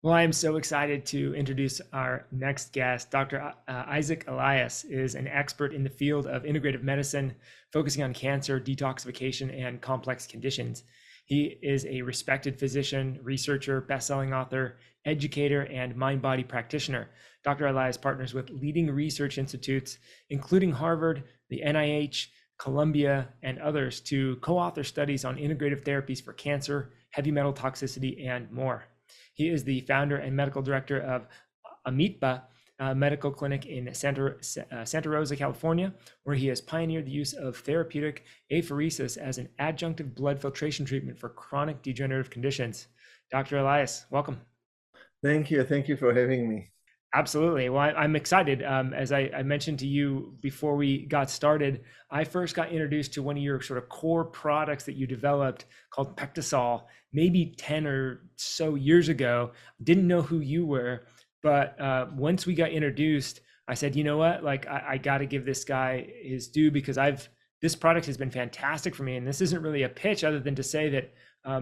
Well, I am so excited to introduce our next guest. Dr. Isaac Elias is an expert in the field of integrative medicine, focusing on cancer, detoxification, and complex conditions. He is a respected physician, researcher, best-selling author, educator, and mind-body practitioner. Dr. Elias partners with leading research institutes, including Harvard, the NIH, Columbia, and others, to co-author studies on integrative therapies for cancer, heavy metal toxicity, and more. He is the founder and medical director of Amitba Medical Clinic in Santa Rosa, California, where he has pioneered the use of therapeutic apheresis as an adjunctive blood filtration treatment for chronic degenerative conditions. Dr. Elias, welcome. Thank you. Thank you for having me. Absolutely. Well, I'm excited. As I mentioned to you before we got started, I first got introduced to one of your sort of core products that you developed called Pectisol, maybe 10 or so years ago. Didn't know who you were, but once we got introduced, I said, you know what? Like, I got to give this guy his due because this product has been fantastic for me. And this isn't really a pitch other than to say that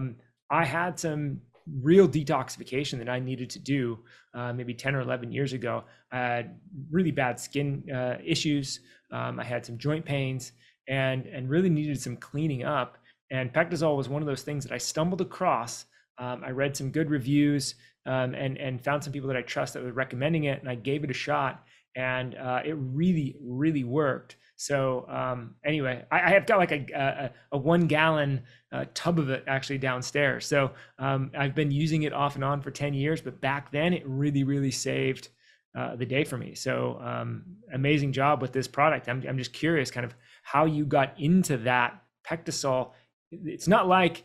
I had some real detoxification that I needed to do maybe 10 or 11 years ago. I had really bad skin issues. I had some joint pains and really needed some cleaning up. And Pectisol was one of those things that I stumbled across. I read some good reviews and found some people that I trust that were recommending it, and I gave it a shot, and it really, really worked. So anyway, I have got like a 1 gallon tub of it actually downstairs. So I've been using it off and on for 10 years, but back then it really, really saved the day for me. So amazing job with this product. I'm just curious kind of how you got into that Pectisol. It's not like,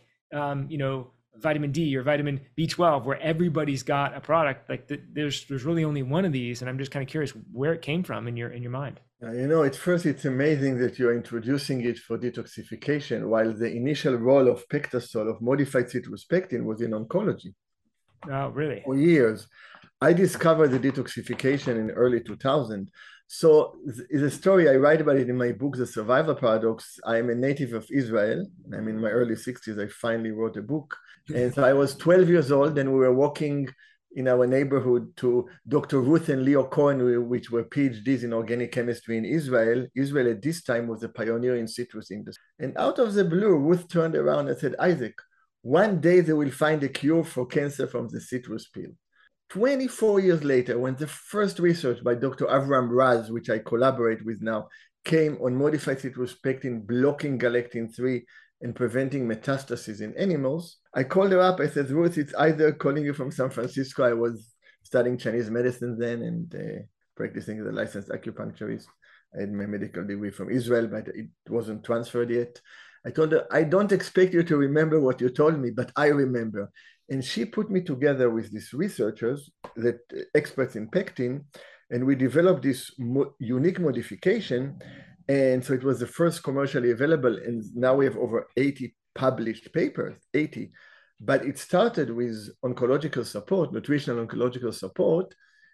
vitamin D or vitamin B12 where everybody's got a product like there's really only one of these. And I'm just kind of curious where it came from in your mind. At first, it's amazing that you're introducing it for detoxification, while the initial role of Pectisol, of modified citrus pectin, was in oncology. Oh, really? For years, I discovered the detoxification in early 2000. So the story, I write about it in my book, The Survival Paradox. I am a native of Israel. I'm in my early 60s. I finally wrote a book. And so I was 12 years old, and we were walking in our neighborhood to Dr. Ruth and Leo Cohen, which were PhDs in organic chemistry in Israel. Israel at this time was a pioneer in citrus industry. And out of the blue, Ruth turned around and said, Isaac, one day they will find a cure for cancer from the citrus peel. 24 years later, when the first research by Dr. Avram Raz, which I collaborate with now, came on modified citrus pectin blocking galectin-3 and preventing metastasis in animals, I called her up. I said, Ruth, it's either calling you from San Francisco. I was studying Chinese medicine then and practicing as a licensed acupuncturist. I had my medical degree from Israel, but it wasn't transferred yet. I told her, I don't expect you to remember what you told me, but I remember. And she put me together with these researchers, that experts in pectin, and we developed this unique modification. And so it was the first commercially available, and now we have over 80 published papers, 80. But it started with oncological support, nutritional oncological support.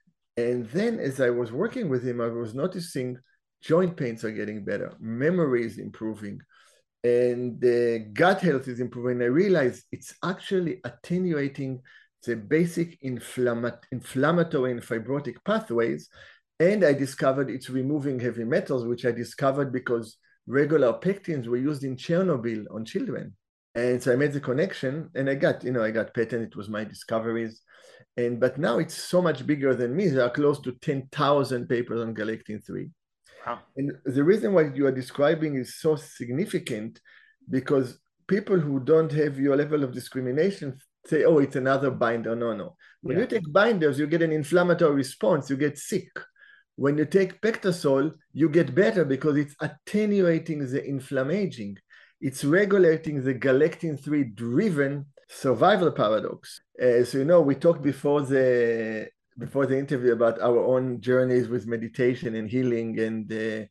And then as I was working with him, I was noticing joint pains are getting better, memory is improving, and the gut health is improving. I realized it's actually attenuating the basic inflammatory and fibrotic pathways. And I discovered it's removing heavy metals, which I discovered because regular pectins were used in Chernobyl on children. And so I made the connection, and I got patent. It was my discoveries. But now it's so much bigger than me. There are close to 10,000 papers on galectin-3. Wow. And the reason why you are describing is so significant because people who don't have your level of discrimination say, oh, it's another binder. No. When you take binders, you get an inflammatory response, you get sick. When you take Pectisol, you get better because it's attenuating the inflammaging. It's regulating the galectin-3 driven survival paradox. So, we talked before the interview about our own journeys with meditation and healing, and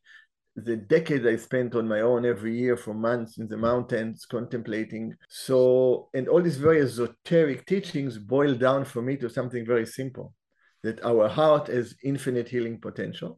the decades I spent on my own every year for months in the mountains contemplating. So, and all these very esoteric teachings boil down for me to something very simple, that our heart has infinite healing potential,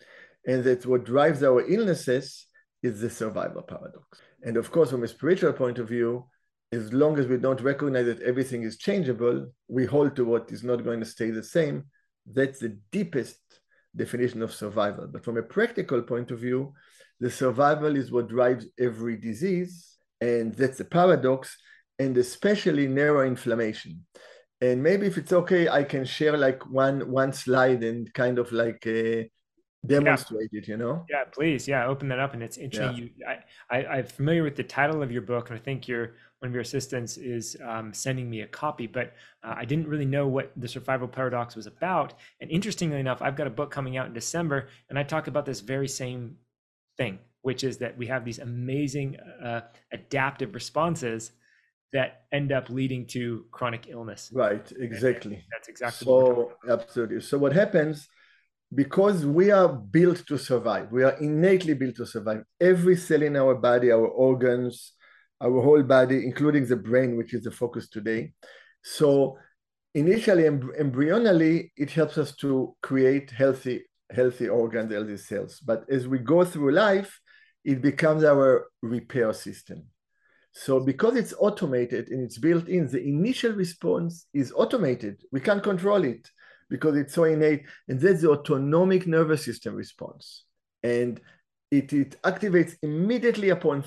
and that what drives our illnesses is the survival paradox. And of course, from a spiritual point of view, as long as we don't recognize that everything is changeable, we hold to what is not going to stay the same. That's the deepest definition of survival. But from a practical point of view, the survival is what drives every disease, and that's a paradox, and especially neuroinflammation. And maybe if it's okay, I can share like one slide and kind of like demonstrate it, you know? Yeah, please. Yeah, open that up. And it's interesting. I'm familiar with the title of your book, and I think one of your assistants is sending me a copy, but I didn't really know what the survival paradox was about. And interestingly enough, I've got a book coming out in December, and I talk about this very same thing, which is that we have these amazing adaptive responses that end up leading to chronic illness. Right, exactly. And that's exactly what we're talking about. Absolutely. So what happens, because we are built to survive, we are innately built to survive. Every cell in our body, our organs, our whole body, including the brain, which is the focus today. So initially, embryonally, it helps us to create healthy organs, healthy cells. But as we go through life, it becomes our repair system. So because it's automated and it's built in, the initial response is automated. We can't control it because it's so innate. And that's the autonomic nervous system response. And it activates immediately upon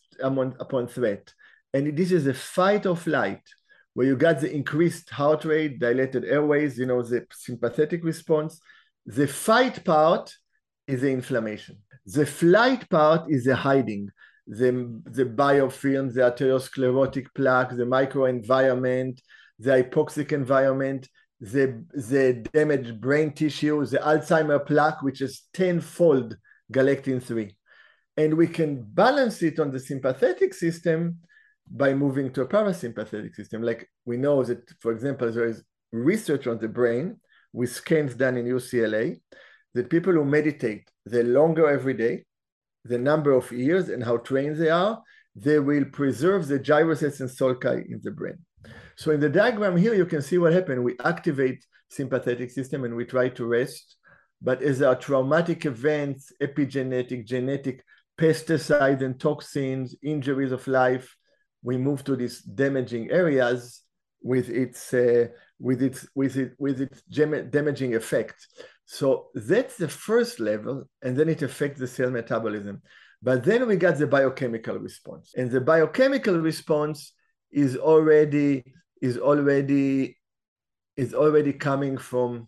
threat. And this is a fight or flight, where you got the increased heart rate, dilated airways, you know, the sympathetic response. The fight part is the inflammation. The flight part is the hiding. The biofilm, the arteriosclerotic plaque, the microenvironment, the hypoxic environment, the damaged brain tissue, the Alzheimer plaque, which is tenfold galectin-3. And we can balance it on the sympathetic system by moving to a parasympathetic system. Like we know that, for example, there is research on the brain with scans done in UCLA, that people who meditate, they're longer every day, the number of years and how trained they are, they will preserve the gyrosates and sulci in the brain. So in the diagram here, you can see what happened. We activate sympathetic system and we try to rest. But as there are traumatic events, epigenetic, genetic, pesticides and toxins, injuries of life, we move to these damaging areas with its damaging effect. So that's the first level, and then it affects the cell metabolism. But then we got the biochemical response, and the biochemical response is already coming from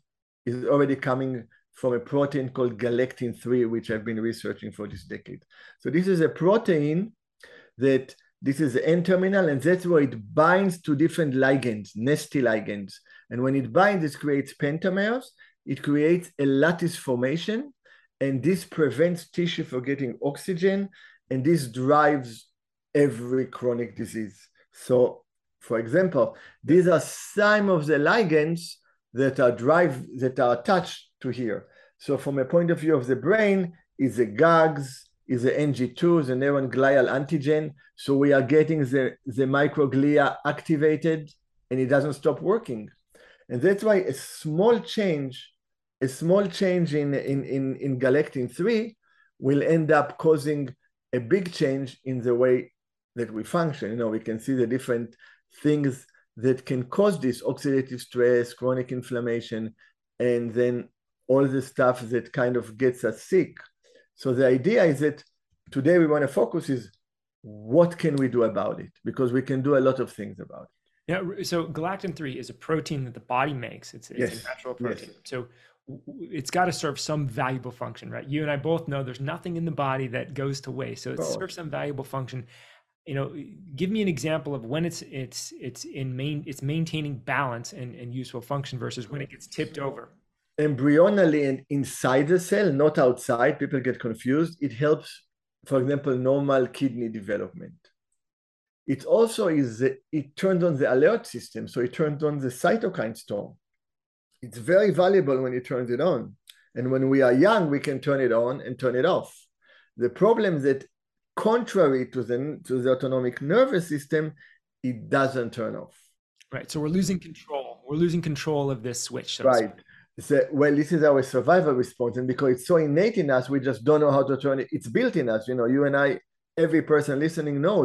a protein called galectin-3, which I've been researching for this decade. So this is a protein that this is the N-terminal, and that's where it binds to different ligands, nasty ligands. And when it binds, it creates pentamers. It creates a lattice formation, and this prevents tissue from getting oxygen, and this drives every chronic disease. So, for example, these are some of the ligands that are attached to here. So from a point of view of the brain, is the GAGs, is the NG2, the neuron glial antigen. So we are getting the microglia activated, and it doesn't stop working. And that's why a small change in galectin-3 will end up causing a big change in the way that we function. You know, we can see the different things that can cause this: oxidative stress, chronic inflammation, and then all the stuff that kind of gets us sick. So the idea is that today we want to focus is what can we do about it? Because we can do a lot of things about it. Yeah, so galectin-3 is a protein that the body makes. It's a natural protein. Yes. So it's got to serve some valuable function, right? You and I both know there's nothing in the body that goes to waste. So it serves some valuable function. You know, give me an example of when it's maintaining balance and useful function versus when it gets tipped over. Embryonally and inside the cell, not outside. People get confused. It helps, for example, normal kidney development. It also it turns on the alert system. So it turns on the cytokine storm. It's very valuable when it turns it on. And when we are young, we can turn it on and turn it off. The problem is that contrary to the autonomic nervous system, it doesn't turn off. Right. So we're losing control. We're losing control of this switch. Right. So, well, this is our survival response. And because it's so innate in us, we just don't know how to turn it. It's built in us. You know, you and I, every person listening knows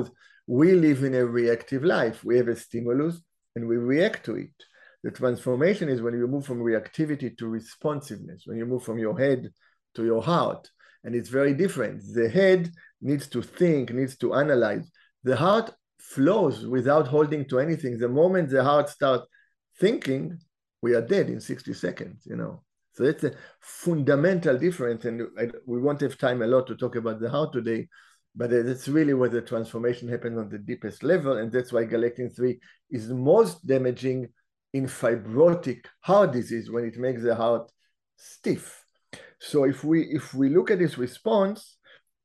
We live in a reactive life. We have a stimulus and we react to it. The transformation is when you move from reactivity to responsiveness, when you move from your head to your heart. And it's very different. The head needs to think, needs to analyze. The heart flows without holding to anything. The moment the heart starts thinking, we are dead in 60 seconds, you know. So it's a fundamental difference. And we won't have time a lot to talk about the heart today, but that's really where the transformation happens on the deepest level. And that's why galectin-3 is most damaging in fibrotic heart disease, when it makes the heart stiff. So if we look at this response,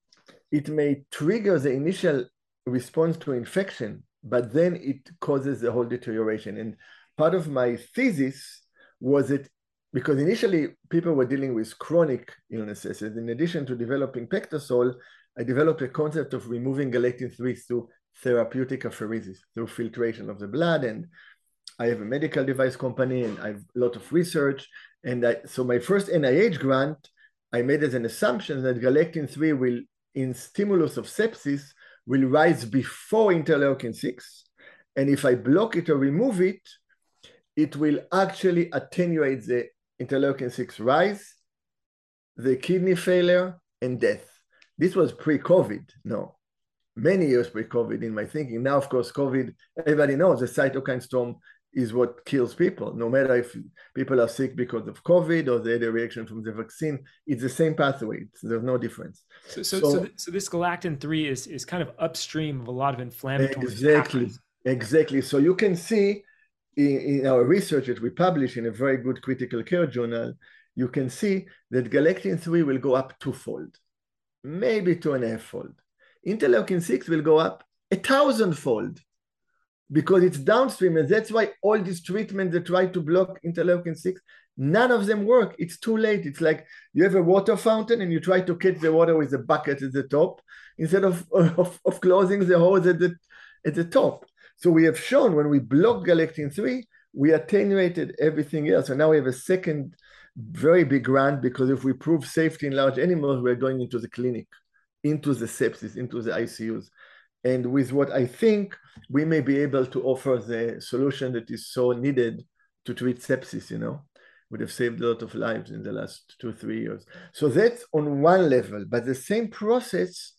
it may trigger the initial response to infection, but then it causes the whole deterioration. And part of my thesis was that because initially people were dealing with chronic illnesses, and in addition to developing Pectasol, I developed a concept of removing galectin-3 through therapeutic apheresis, through filtration of the blood. And I have a medical device company and I have a lot of research. And so my first NIH grant, I made as an assumption that galectin-3 will, in stimulus of sepsis, will rise before interleukin-6. And if I block it or remove it, it will actually attenuate the interleukin-6 rise, the kidney failure, and death. This was pre-COVID, no, many years pre-COVID in my thinking. Now, of course, COVID, everybody knows the cytokine storm is what kills people. No matter if people are sick because of COVID or they had a reaction from the vaccine, it's the same pathway. There's no difference. So this galectin-3 is kind of upstream of a lot of inflammatory pathways. Exactly. So you can see in our research that we publish in a very good critical care journal, you can see that galectin-3 will go up twofold, maybe 2.5-fold. Interleukin-6 will go up 1,000-fold because it's downstream. And that's why all these treatments that try to block interleukin-6, none of them work. It's too late. It's like you have a water fountain and you try to catch the water with a bucket at the top instead of closing the hose at the top. So we have shown when we block galectin-3, we attenuated everything else. So now we have a second very big grant, because if we prove safety in large animals, we're going into the clinic, into the sepsis, into the ICUs. And with what I think, we may be able to offer the solution that is so needed to treat sepsis, you know, would have saved a lot of lives in the last 2-3 years. So that's on one level, but the same process,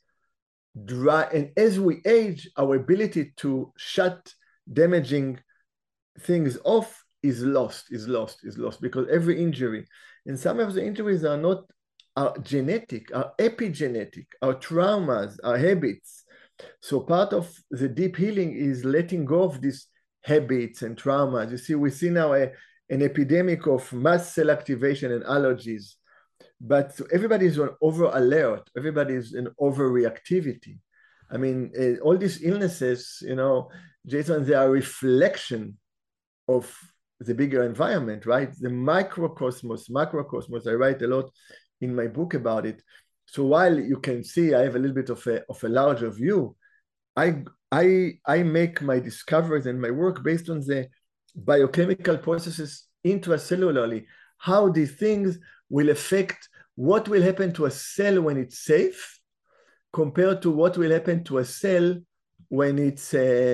and as we age, our ability to shut damaging things off is lost, because every injury, and some of the injuries are not genetic, are epigenetic, are traumas, are habits. So part of the deep healing is letting go of these habits and traumas. You see, we see now an epidemic of mast cell activation and allergies, but everybody's on over alert, everybody's in overreactivity. I mean, all these illnesses, you know, Jason, they are a reflection of the bigger environment, right? The microcosmos, macrocosmos. I write a lot in my book about it. So while you can see I have a little bit of a larger view, I make my discoveries and my work based on the biochemical processes intracellularly, how these things will affect what will happen to a cell when it's safe compared to what will happen to a cell when it's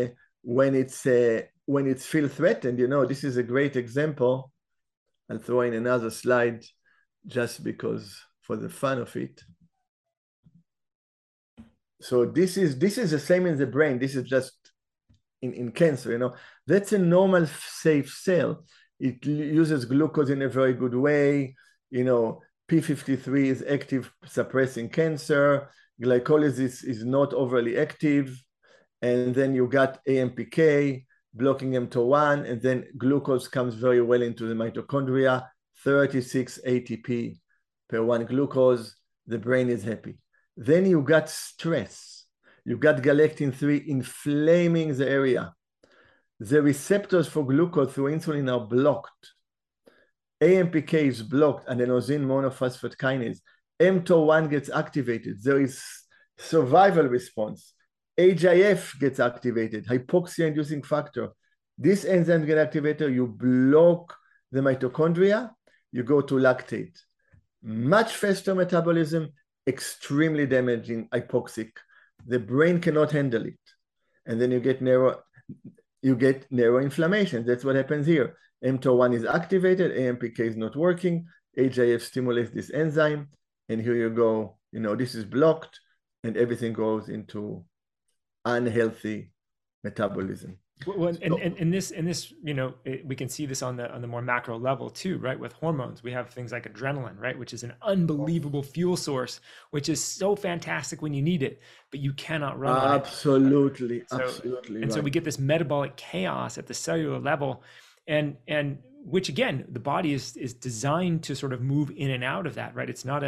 feel threatened. You know, this is a great example. I'll throw in another slide just because for the fun of it. So this is the same in the brain. This is just in cancer, you know. That's a normal safe cell. It uses glucose in a very good way. You know, P53 is active suppressing cancer. Glycolysis is not overly active. And then you got AMPK blocking mTOR1, and then glucose comes very well into the mitochondria, 36 ATP per 1 glucose. The brain is happy. Then you got stress. You got galectin-3 inflaming the area. The receptors for glucose through insulin are blocked. AMPK is blocked, adenosine monophosphate kinase. mTOR1 gets activated. There is survival response. HIF gets activated, hypoxia-inducing factor. This enzyme gets activated, you block the mitochondria, you go to lactate. Much faster metabolism, extremely damaging, hypoxic. The brain cannot handle it. and then you get neuroinflammation. That's what happens here. mTOR1 is activated, AMPK is not working, HIF stimulates this enzyme, and here you go, this is blocked, and everything goes into unhealthy metabolism. Well, and this, we can see this on the more macro level too, right? With hormones, we have things like adrenaline, right, which is an unbelievable fuel source, which is so fantastic when you need it, but you cannot run on it. Absolutely, So, absolutely. And so we get this metabolic chaos at the cellular level, and which again, the body is designed to sort of move in and out of that, right? It's not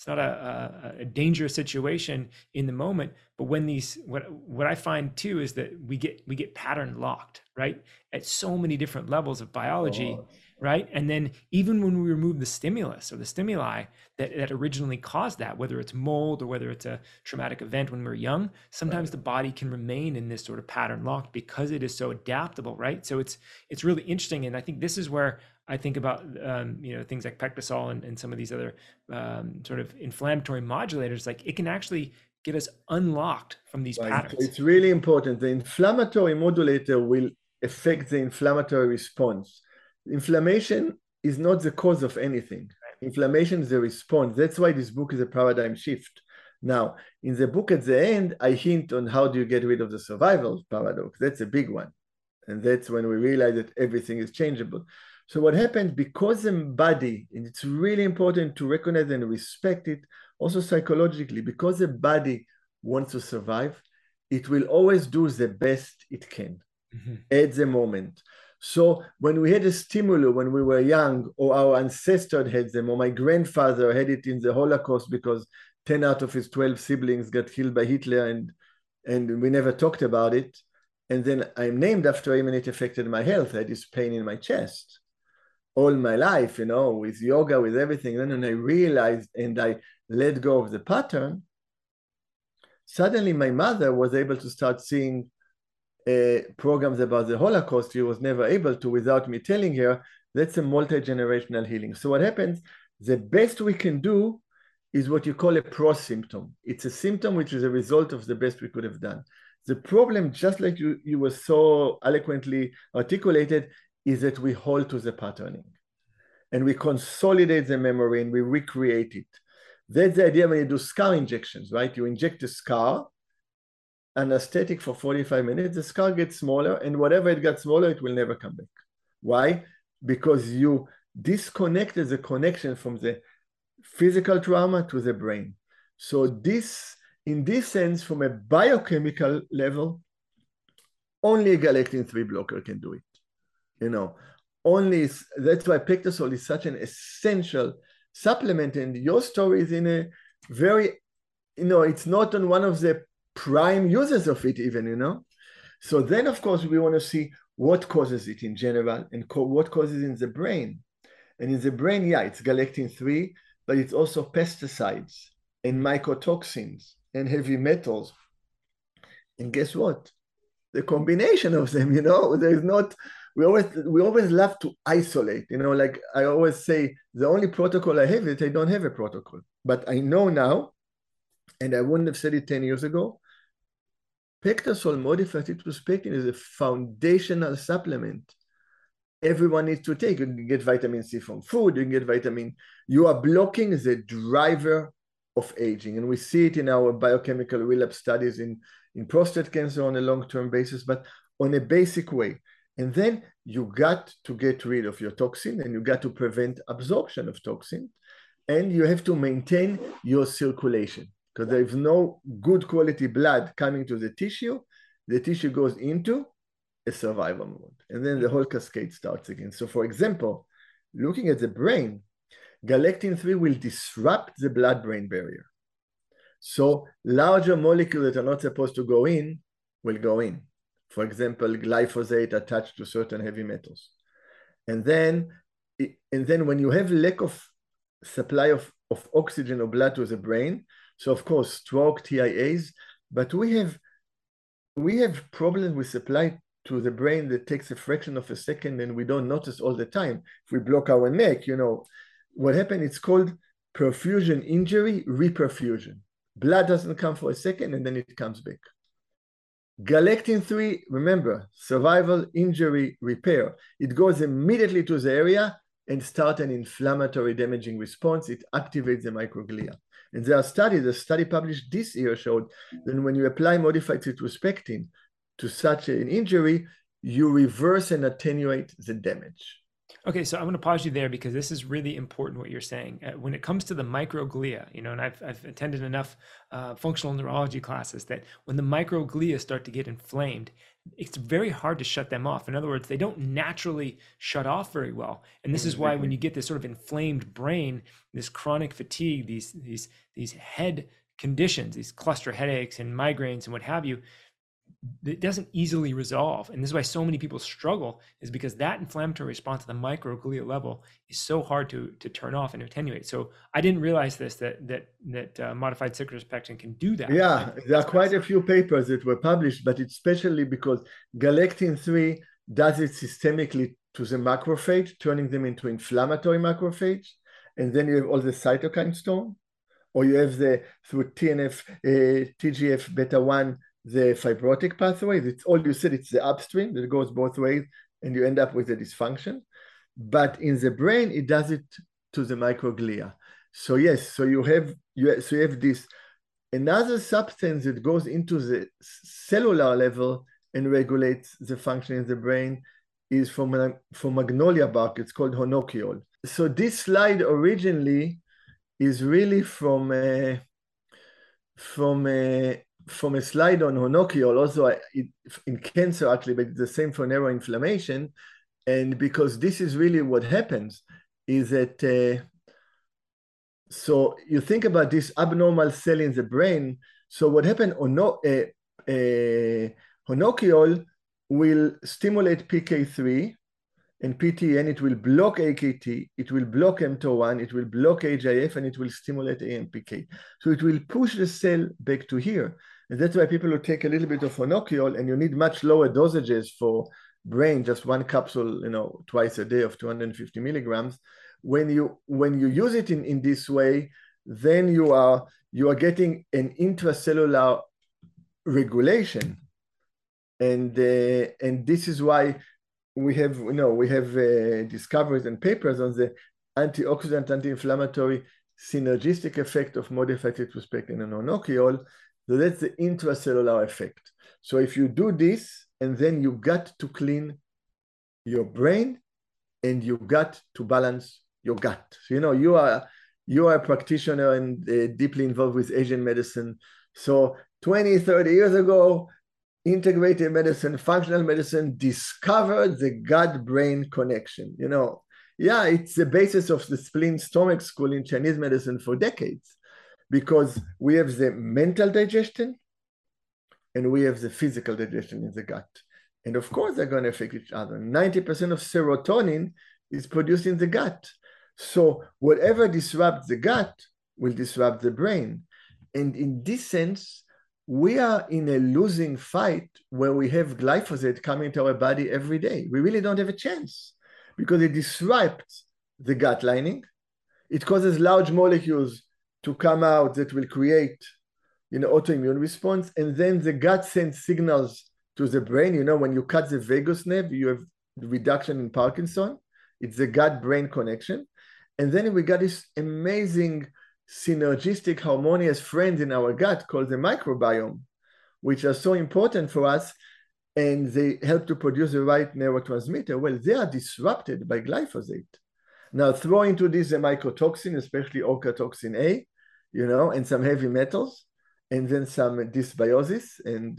a dangerous situation in the moment, but when what I find too is that we get pattern locked, right, at so many different levels of biology, right? And then even when we remove the stimulus or the stimuli that originally caused that, whether it's mold or whether it's a traumatic event when we're young, sometimes the body can remain in this sort of pattern locked because it is so adaptable, right? So it's really interesting, and I think this is where I think about things like Pectosol and some of these other sort of inflammatory modulators. Like it can actually get us unlocked from these patterns. So it's really important. The inflammatory modulator will affect the inflammatory response. Inflammation is not the cause of anything. Inflammation is the response. That's why this book is a paradigm shift. Now, in the book at the end, I hint on how do you get rid of the survival paradox. That's a big one. And that's when we realize that everything is changeable. So what happens, because the body, and it's really important to recognize and respect it, also psychologically, because the body wants to survive, it will always do the best it can at the moment. So when we had a stimulus when we were young, or our ancestors had them, or my grandfather had it in the Holocaust because 10 out of his 12 siblings got killed by Hitler, and we never talked about it. And then I'm named after him, and it affected my health. I had this pain in my chest all my life, with yoga, with everything. Then when I realized and I let go of the pattern, suddenly my mother was able to start seeing programs about the Holocaust. She was never able to without me telling her. That's a multi-generational healing. So what happens, the best we can do is what you call a pro-symptom. It's a symptom which is a result of the best we could have done. The problem, just like you were so eloquently articulated, is that we hold to the patterning and we consolidate the memory and we recreate it. That's the idea when you do scar injections, right? You inject a scar, anesthetic for 45 minutes, the scar gets smaller, and whatever it got smaller, it will never come back. Why? Because you disconnected the connection from the physical trauma to the brain. So this, in this sense, from a biochemical level, only a galectin-3 blocker can do it. That's why Pectosol is such an essential supplement, and your story is in a very, it's not on one of the prime users of it even, So then, of course, we want to see what causes it in general and what causes it in the brain. And in the brain, it's galectin-3, but it's also pesticides and mycotoxins and heavy metals. And guess what? The combination of them, there's not, we always love to isolate, like I always say, the only protocol I have is I don't have a protocol. But I know now, and I wouldn't have said it 10 years ago, Pectosol modified citrus pectin is a foundational supplement everyone needs to take. You can get vitamin C from food, you can get vitamin. You are blocking the driver of aging. And we see it in our biochemical relapse studies in prostate cancer on a long-term basis, but on a basic way. And then you got to get rid of your toxin, and you got to prevent absorption of toxin. And you have to maintain your circulation, because there is no good quality blood coming to the tissue goes into a survival mode. And then the whole cascade starts again. So for example, looking at the brain, galectin-3 will disrupt the blood-brain barrier. So larger molecules that are not supposed to go in will go in. For example, glyphosate attached to certain heavy metals. And then when you have lack of supply of oxygen or blood to the brain, so of course, stroke, TIAs, but we have problems with supply to the brain that takes a fraction of a second and we don't notice all the time. If we block our neck, what happened, it's called perfusion injury, reperfusion. Blood doesn't come for a second and then it comes back. Galectin-3, remember, survival, injury, repair. It goes immediately to the area and start an inflammatory damaging response. It activates the microglia. And there are studies, a study published this year showed that when you apply modified cytospectin to such an injury, you reverse and attenuate the damage. Okay, so I'm going to pause you there because this is really important what you're saying. When it comes to the microglia, you know, and I've attended enough functional neurology classes that when the microglia start to get inflamed, it's very hard to shut them off. In other words, they don't naturally shut off very well. And this is why when you get this sort of inflamed brain, this chronic fatigue, these head conditions, these cluster headaches and migraines and what have you, it doesn't easily resolve. And this is why so many people struggle, is because that inflammatory response at the microglia level is so hard to turn off and attenuate. So I didn't realize this, that modified cytospectin can do that. Yeah, there are quite a few papers that were published, but it's especially because galectin-3 does it systemically to the macrophage, turning them into inflammatory macrophage. And then you have all the cytokine storm, or you have through TNF, TGF beta 1, the fibrotic pathway. It's all you said, it's the upstream that goes both ways, and you end up with a dysfunction. But in the brain, it does it to the microglia. So yes, so you have this another substance that goes into the cellular level and regulates the function in the brain is from magnolia bark. It's called honokiol. So this slide originally is really from a slide on honokiol, also in cancer actually, but it's the same for neuroinflammation. And because this is really what happens, is that so you think about this abnormal cell in the brain. So what happened, honokiol will stimulate PK3 and PTN, it will block AKT, it will block mTOR1, it will block HIF, and it will stimulate AMPK. So it will push the cell back to here. And that's why people who take a little bit of honokiol, and you need much lower dosages for brain, just one capsule, you know, twice a day of 250 milligrams. When you use it in this way, then you are getting an intracellular regulation, and this is why we have discoveries and papers on the antioxidant, anti-inflammatory synergistic effect of modified cytospectin and honokiol. So that's the intracellular effect. So if you do this, and then you got to clean your brain, and you got to balance your gut. So, you know, you are a practitioner and deeply involved with Asian medicine. So 20, 30 years ago, integrative medicine, functional medicine discovered the gut-brain connection. You know, yeah, it's the basis of the spleen stomach school in Chinese medicine for decades, because we have the mental digestion and we have the physical digestion in the gut. And of course, they're going to affect each other. 90% of serotonin is produced in the gut. So whatever disrupts the gut will disrupt the brain. And in this sense, we are in a losing fight where we have glyphosate coming to our body every day. We really don't have a chance because it disrupts the gut lining. It causes large molecules to come out that will create, you know, autoimmune response. And then the gut sends signals to the brain. You know, when you cut the vagus nerve, you have reduction in Parkinson. It's the gut-brain connection. And then we got this amazing synergistic, harmonious friends in our gut called the microbiome, which are so important for us, and they help to produce the right neurotransmitter. Well, they are disrupted by glyphosate. Now, throw into this a mycotoxin, especially ochratoxin A, you know, and some heavy metals, and then some dysbiosis, and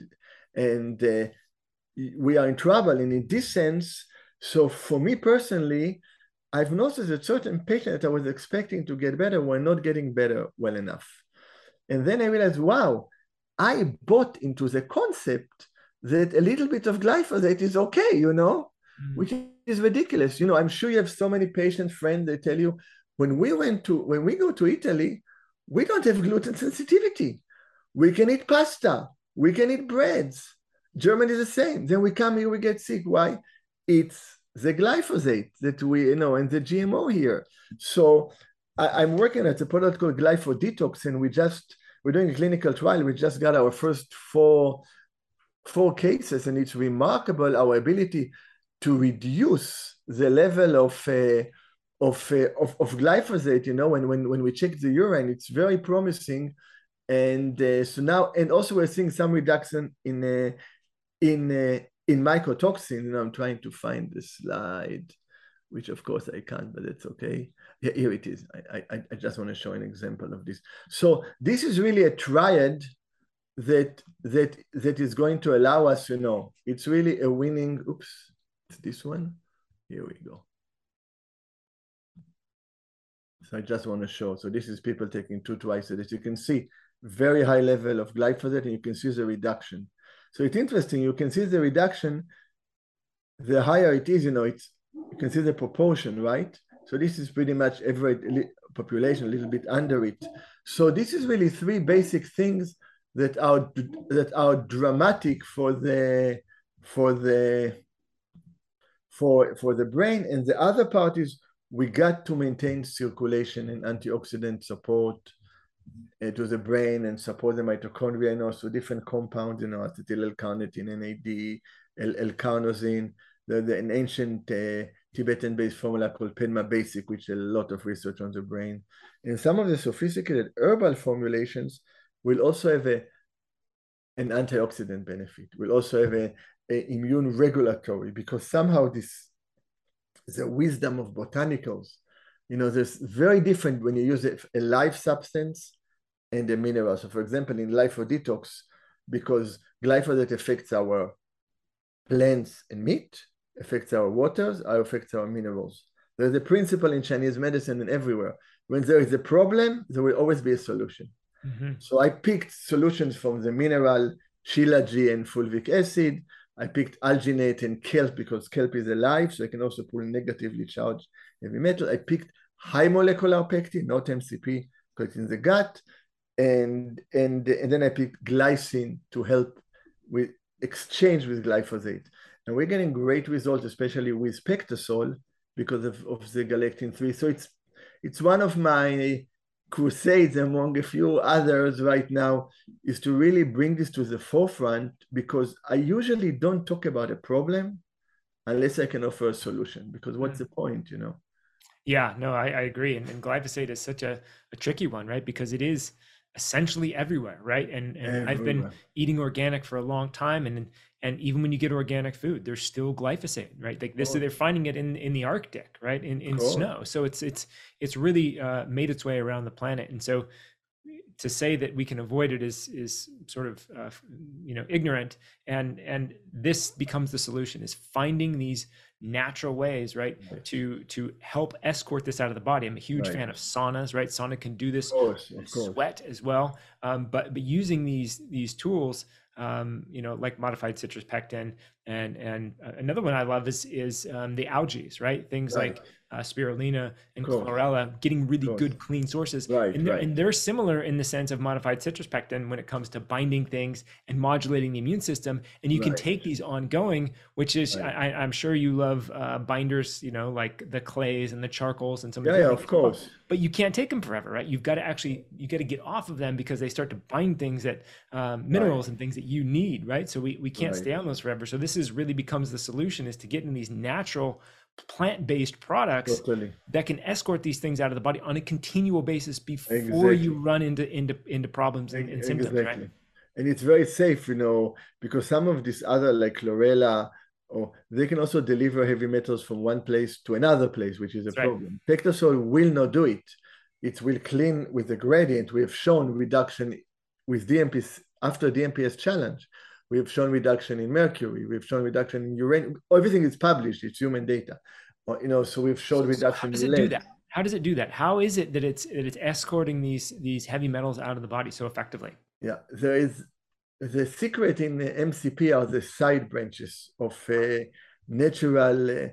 we are in trouble. And in this sense, so for me personally, I've noticed that certain patients that I was expecting to get better were not getting better well enough. And then I realized, wow, I bought into the concept that a little bit of glyphosate is okay, you know, which is ridiculous. You know, I'm sure you have so many patient friends that tell you, when we go to Italy, we don't have gluten sensitivity. We can eat pasta. We can eat breads. Germany is the same. Then we come here, we get sick. Why? It's the glyphosate that we, you know, and the GMO here. So I'm working at a product called Glyphodetox, and we're doing a clinical trial. We just got our first four 4 cases, and it's remarkable our ability to reduce the level of glyphosate. You know, when we check the urine, it's very promising, and so now, and also we're seeing some reduction in mycotoxin. You know, I'm trying to find the slide, which of course I can't, but it's okay. Yeah, here it is. I just want to show an example of this. So this is really a triad that is going to allow us, you know, it's really a winning. Oops, it's this one. Here we go. So I just want to show. So this is people taking 2 twice a day. You can see very high level of glyphosate, and you can see the reduction. So it's interesting. You can see the reduction. The higher it is, you know, you can see the proportion, right? So this is pretty much every population, a little bit under it. So this is really 3 basic things that are dramatic for the brain. And the other part is we got to maintain circulation and antioxidant support to the brain and support the mitochondria, and also different compounds, you know, acetyl L-carnitine, NAD, L-carnosine, an ancient Tibetan-based formula called Penma Basic, which a lot of research on the brain. And some of the sophisticated herbal formulations will also have an antioxidant benefit. Will also have a immune regulatory, because somehow the wisdom of botanicals, you know, there's very different when you use a live substance and a mineral. So for example, in Liphodetox, because glyphosate affects our plants and meat, affects our waters, or affects our minerals. There's a principle in Chinese medicine and everywhere. When there is a problem, there will always be a solution. Mm-hmm. So I picked solutions from the mineral Shilajit and fulvic acid. I picked alginate and kelp because kelp is alive, so I can also pull negatively charged heavy metal. I picked high molecular pectin, not MCP, because it's in the gut. And then I picked glycine to help with exchange with glyphosate. And we're getting great results, especially with Pectasol, because of the galectin-3. So it's one of my crusades among a few others right now, is to really bring this to the forefront, because I usually don't talk about a problem unless I can offer a solution, because what's the point, you know? Yeah, no, I agree. And glyphosate is such a tricky one, right? Because it is essentially everywhere, right? And everywhere. I've been eating organic for a long time, and even when you get organic food, there's still glyphosate, right? Like this, they're finding it in the Arctic, right? In snow. So it's really made its way around the planet. And so to say that we can avoid it is sort of ignorant, and this becomes the solution, is finding these natural ways, right, to help escort this out of the body. I'm a huge fan of saunas, right? Sauna can do this, of course. Sweat as well, but using these tools, like modified citrus pectin, and another one I love is the algae, right? Things like spirulina and chlorella, getting really good clean sources, and they're similar in the sense of modified citrus pectin when it comes to binding things and modulating the immune system. And you can take these ongoing, which is I'm sure you love binders, like the clays and the charcoals and some of the of course. But you can't take them forever, right? You got to get off of them, because they start to bind things that minerals and things that you need, right? So we can't stay on those forever. So this really becomes the solution, is to get in these natural plant-based products that can escort these things out of the body on a continual basis before you run into problems and symptoms, right? And it's very safe, because some of these other, like chlorella, or they can also deliver heavy metals from one place to another place, which is a problem. Pectasol will not do it. It will clean with the gradient. We have shown reduction with DMPs after DMPS challenge. We have shown reduction in mercury. We've shown reduction in uranium. Everything is published. It's human data. So we've shown reduction in lead. How does it do that? How is it that it's escorting these heavy metals out of the body so effectively? Yeah, there is the secret in the MCP are the side branches of natural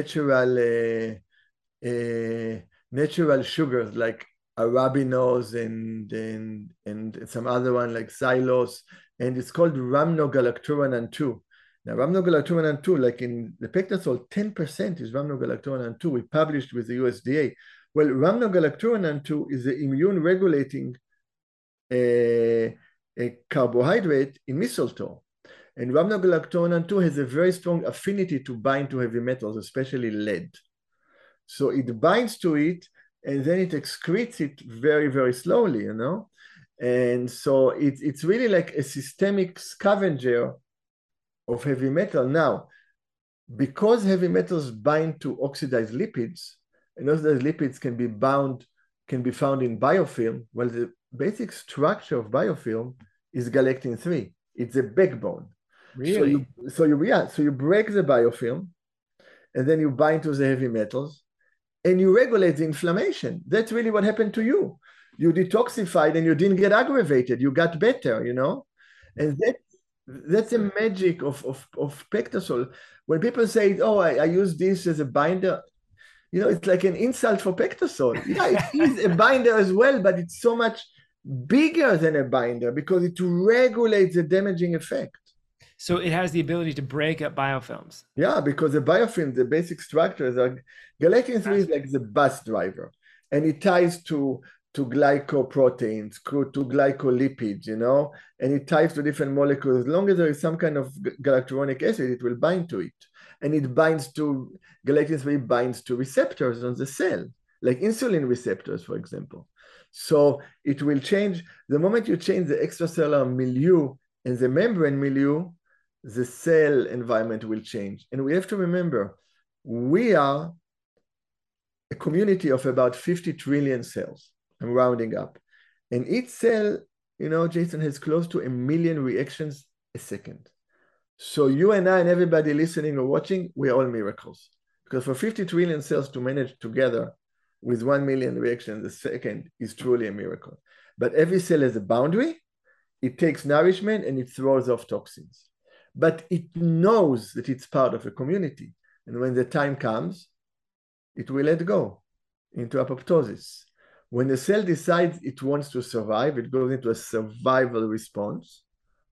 sugars like arabinose and some other one like xylose, and it's called rhamnogalacturanan 2. Now, rhamnogalacturanan 2, like in the Pectasol, 10% is rhamnogalacturanan 2. We published with the USDA. Well, rhamnogalacturanan 2 is the immune regulating a carbohydrate in mistletoe. And rhamnogalactonan 2 has a very strong affinity to bind to heavy metals, especially lead. So it binds to it and then it excretes it very, very slowly, you know? And so it's really like a systemic scavenger of heavy metal. Now, because heavy metals bind to oxidized lipids, and those lipids can be found in biofilm. Well, the basic structure of biofilm is galectin-3. It's a backbone. Really? So you break the biofilm, and then you bind to the heavy metals, and you regulate the inflammation. That's really what happened to you. You detoxified, and you didn't get aggravated. You got better, you know, and that's the magic of Pectosol. When people say, "Oh, I use this as a binder," you know, it's like an insult for Pectosol. Yeah, it is a binder as well, but it's so much bigger than a binder because it regulates the damaging effect. So it has the ability to break up biofilms. Yeah, because the biofilm, the basic structures are galectin-3 is like the bus driver, and it ties to glycoproteins, to glycolipids, you know, and it ties to different molecules. As long as there is some kind of galacturonic acid, it will bind to it. And it binds to, galectin-3 binds to receptors on the cell, like insulin receptors, for example. So it will change, the moment you change the extracellular milieu and the membrane milieu, the cell environment will change. And we have to remember, we are a community of about 50 trillion cells. I'm rounding up. And each cell, you know, Jason, has close to 1 million reactions a second. So you and I and everybody listening or watching, we're all miracles. Because for 50 trillion cells to manage together with 1 million reactions a second is truly a miracle. But every cell has a boundary. It takes nourishment and it throws off toxins. But it knows that it's part of a community. And when the time comes, it will let go into apoptosis. When the cell decides it wants to survive, it goes into a survival response.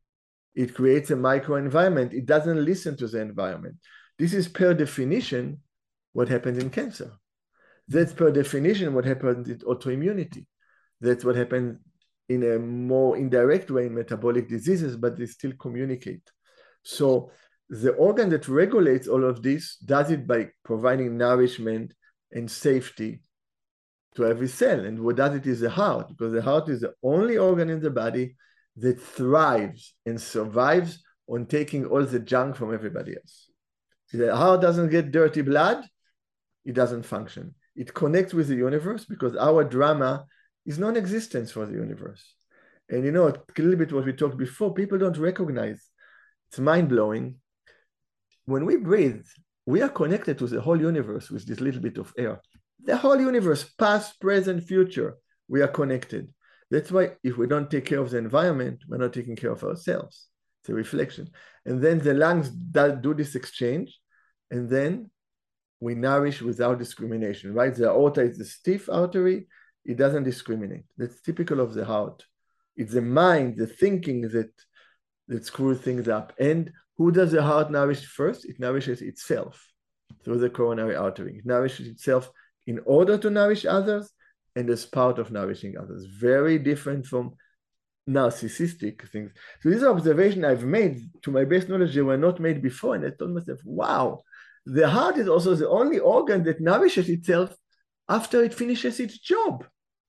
It creates a microenvironment. It doesn't listen to the environment. This is per definition what happens in cancer. That's per definition what happens in autoimmunity. That's what happens in a more indirect way in metabolic diseases, but they still communicate. So the organ that regulates all of this does it by providing nourishment and safety to every cell. And what does it is the heart, because the heart is the only organ in the body that thrives and survives on taking all the junk from everybody else. If the heart doesn't get dirty blood, it doesn't function. It connects with the universe because our drama is non-existence for the universe. And you know, a little bit what we talked before, people don't recognize. It's mind-blowing. When we breathe, we are connected to the whole universe with this little bit of air. The whole universe, past, present, future, we are connected. That's why if we don't take care of the environment, we're not taking care of ourselves. It's a reflection. And then the lungs do this exchange, and then we nourish without discrimination, right? The aorta is the stiff artery. It doesn't discriminate. That's typical of the heart. It's the mind, the thinking that screws things up. And who does the heart nourish first? It nourishes itself through the coronary artery. It nourishes itself in order to nourish others and as part of nourishing others. Very different from narcissistic things. So these are observations I've made, to my best knowledge, they were not made before. And I told myself, wow, the heart is also the only organ that nourishes itself after it finishes its job.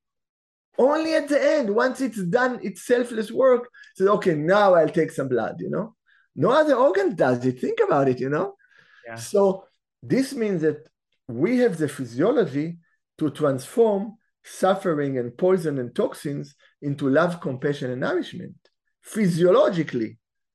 Only at the end, once it's done its selfless work, it says, okay, now I'll take some blood, you know? No other organ does it. Think about it, you know? Yeah. So this means that we have the physiology to transform suffering and poison and toxins into love, compassion, and nourishment, physiologically.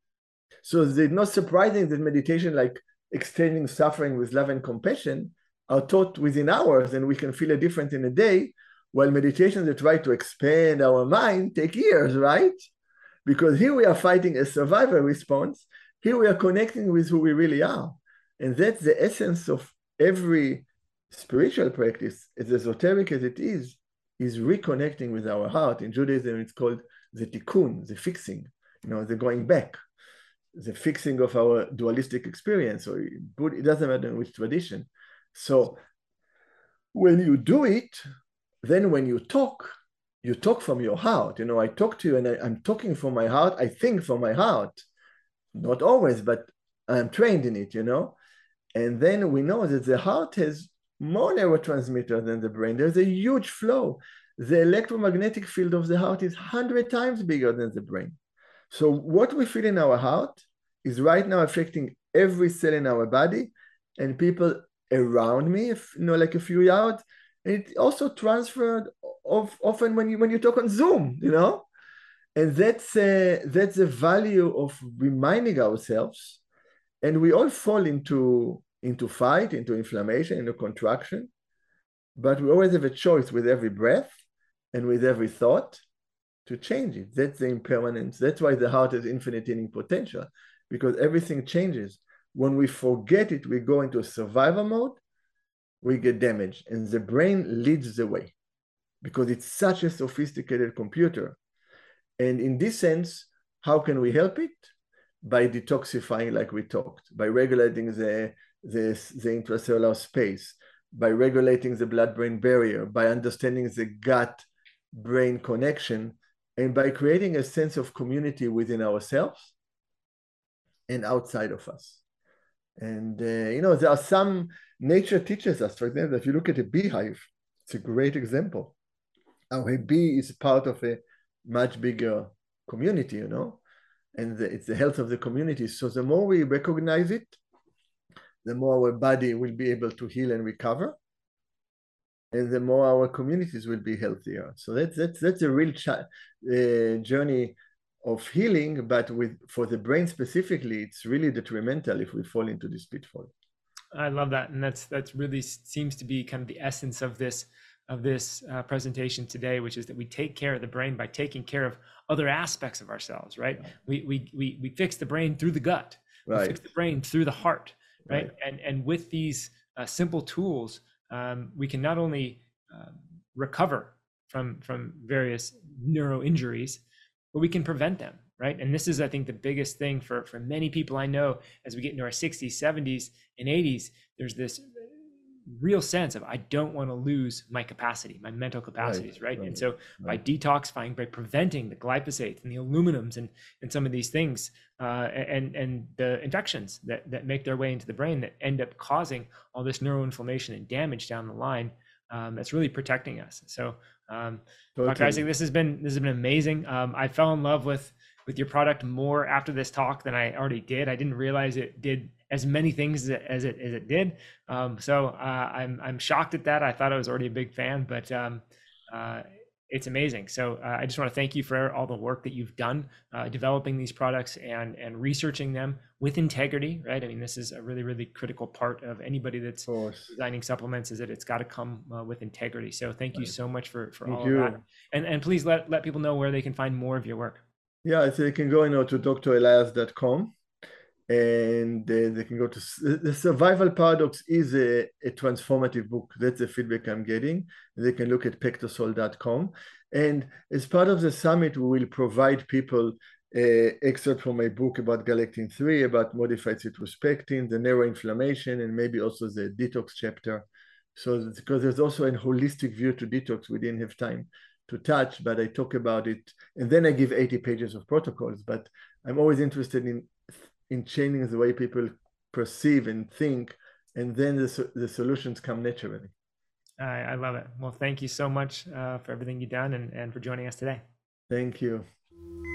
So it's not surprising that meditation, like exchanging suffering with love and compassion, are taught within hours, and we can feel a difference in a day, while meditations that try to expand our mind take years, right? Because here we are fighting a survival response. Here we are connecting with who we really are. And that's the essence of every spiritual practice, as esoteric as it is reconnecting with our heart. In Judaism, it's called the tikkun, the fixing, you know, the going back, the fixing of our dualistic experience, or it doesn't matter in which tradition. So when you do it, then when you talk from your heart. You know, I talk to you and I'm talking from my heart, I think from my heart. not always, but I'm trained in it, And then we know that the heart has more neurotransmitters than the brain. There's a huge flow. The electromagnetic field of the heart is 100 times bigger than the brain. So what we feel in our heart is right now affecting every cell in our body and people around me, like a few yards. And it also transferred often when you talk on Zoom, And that's the value of reminding ourselves. And we all fall into fight, into inflammation, into contraction. But we always have a choice with every breath and with every thought to change it. That's the impermanence. That's why the heart has infinite healing potential, because everything changes. When we forget it, we go into a survival mode, we get damaged. And the brain leads the way because it's such a sophisticated computer. And in this sense, how can we help it? By detoxifying, like we talked, by regulating the intracellular space, by regulating the blood-brain barrier, by understanding the gut-brain connection, and by creating a sense of community within ourselves and outside of us. And, there are some nature teaches us, for example, if you look at a beehive, it's a great example. How a bee is part of a much bigger community, and it's the health of the community. So the more we recognize it, the more our body will be able to heal and recover, and the more our communities will be healthier. So that's a real journey of healing, but for the brain specifically, it's really detrimental if we fall into this pitfall. I love that, and that's really seems to be kind of the essence of this presentation today, which is that we take care of the brain by taking care of other aspects of ourselves, right? We fix the brain through the gut, right. We fix the brain through the heart, right? And with these simple tools, we can not only recover from various neuro injuries, but we can prevent them, right? And this is, I think, the biggest thing for many people I know as we get into our 60s, 70s, and 80s. There's this real sense of, I don't want to lose my capacity, my mental capacities, right? And so by detoxifying, by preventing the glyphosates and the aluminums and some of these things, and the infections that make their way into the brain that end up causing all this neuroinflammation and damage down the line, that's really protecting us. So Dr. Isaac, this has been amazing. I fell in love with your product more after this talk than I already did. I didn't realize it did as many things as it did. So I'm shocked at that. I thought I was already a big fan, but it's amazing. So I just want to thank you for all the work that you've done developing these products and researching them with integrity, right? I mean, this is a really, really critical part of anybody that's designing supplements, is that it's got to come with integrity. So thank you so much for all of that. And please let people know where they can find more of your work. Yeah, so they can go to drelias.com. And they can go to the Survival Paradox is a transformative book. That's the feedback I'm getting. They can look at pectosol.com. And as part of the summit, we will provide people excerpt from my book about galectin-3, about modified cytospectin, the neuroinflammation, and maybe also the detox chapter. So because there's also a holistic view to detox we didn't have time to touch, but I talk about it. And then I give 80 pages of protocols. But I'm always interested in changing the way people perceive and think, and then the solutions come naturally. I love it. Well, thank you so much for everything you've done and for joining us today. Thank you.